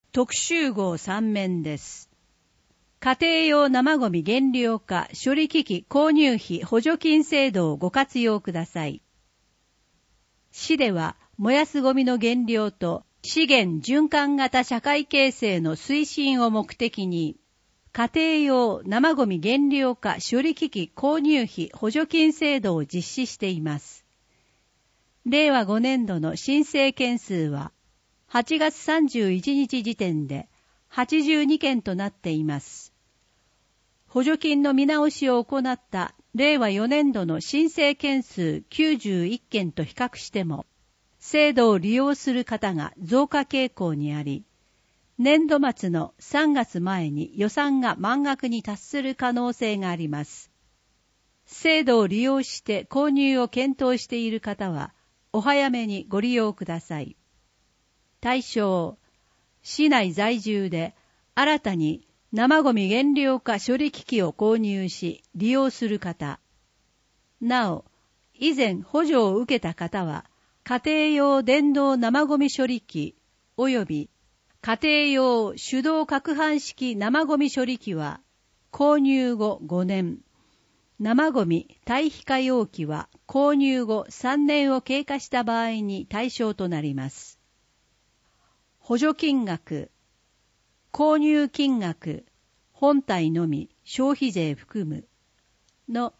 特集号3面です。家庭用生ゴミ減量化処理機器購入費補助金制度をご活用ください。市では燃やすゴミの減量と資源循環型社会形成の推進を目的に、家庭用生ゴミ減量化処理機器購入費補助金制度を実施しています。令和5年度の申請件数は8月31日時点で82件となっています。補助金の見直しを行った令和4年度の申請件数91件と比較しても、制度を利用する方が増加傾向にあり、年度末の3月前に予算が満額に達する可能性があります。制度を利用して購入を検討している方は、お早めにご利用ください。対象、市内在住で新たに生ゴミ減量化処理機器を購入し利用する方。なお、以前補助を受けた方は、家庭用電動生ゴミ処理機及び家庭用手動攪拌式生ゴミ処理機は購入後5年、生ゴミ堆肥化容器は購入後3年を経過した場合に対象となります。補助金額、購入金額、本体のみ消費税含むの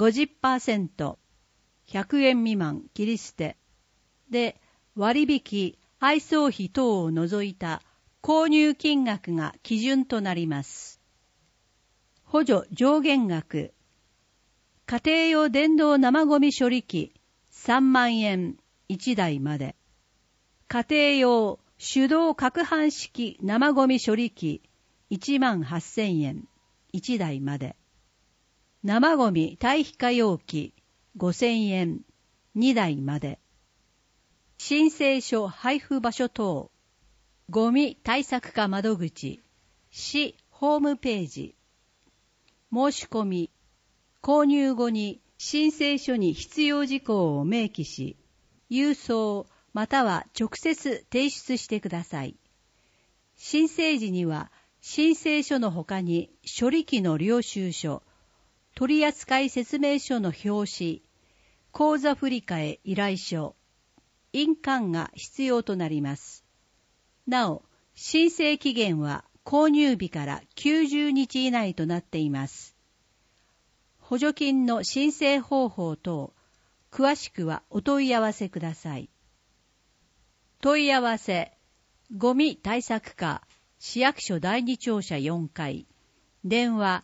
50%、100円未満切り捨てで割引、配送費等を除いた購入金額が基準となります。補助上限額、家庭用電動生ゴミ処理機3万円1台まで、家庭用手動攪拌式生ゴミ処理機1万8000円1台まで、生ゴミ堆肥化容器5000円2台まで、申請書配布場所等、ゴミ対策課窓口、市ホームページ、申し込み、購入後に申請書に必要事項を明記し、郵送または直接提出してください。申請時には申請書の他に処理機の領収書、取扱説明書の表紙、口座振替依頼書、印鑑が必要となります。なお、申請期限は購入日から90日以内となっています。補助金の申請方法等、詳しくはお問い合わせください。問い合わせ、ゴミ対策課、市役所第2庁舎4階、電話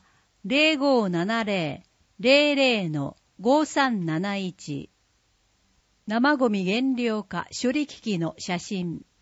0570-00-5371、生ゴミ減量化処理機器の写真。